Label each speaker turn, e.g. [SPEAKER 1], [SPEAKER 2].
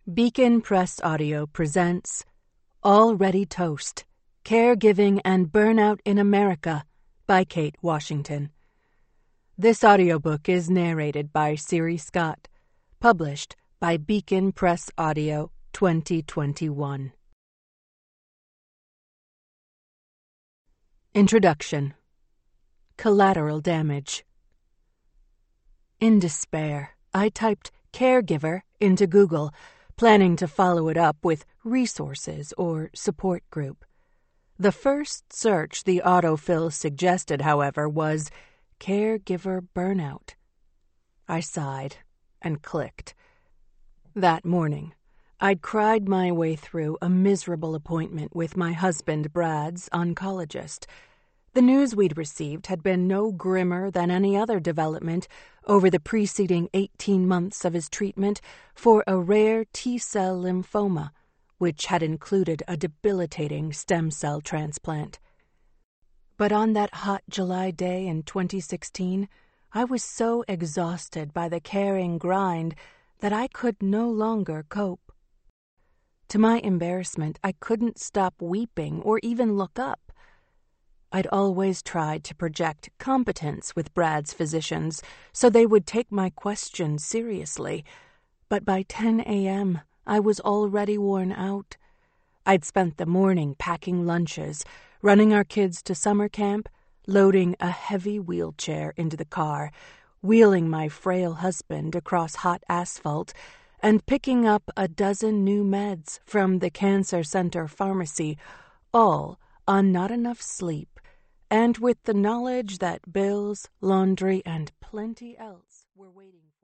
[SPEAKER 1] Beacon Press Audio presents Already Toast, Caregiving and Burnout in America by Kate Washington. This audiobook is narrated by Siri Scott, published by Beacon Press Audio 2021. Introduction. Collateral damage. In despair, I typed caregiver into Google, planning to follow it up with resources or support group. The first search the autofill suggested, however, was caregiver burnout. I sighed and clicked. That morning, I'd cried my way through a miserable appointment with my husband Brad's oncologist. The news we'd received had been no grimmer than any other development over the preceding 18 months of his treatment for a rare T-cell lymphoma, which had included a debilitating stem cell transplant. But on that hot July day in 2016, I was so exhausted by the caring grind that I could no longer cope. To my embarrassment, I couldn't stop weeping or even look up. I'd always tried to project competence with Brad's physicians so they would take my questions seriously, but by 10 a.m. I was already worn out. I'd spent the morning packing lunches, running our kids to summer camp, loading a heavy wheelchair into the car, wheeling my frail husband across hot asphalt, and picking up a dozen new meds from the Cancer Center pharmacy, all on not enough sleep, and with the knowledge that bills, laundry, and plenty else were waiting.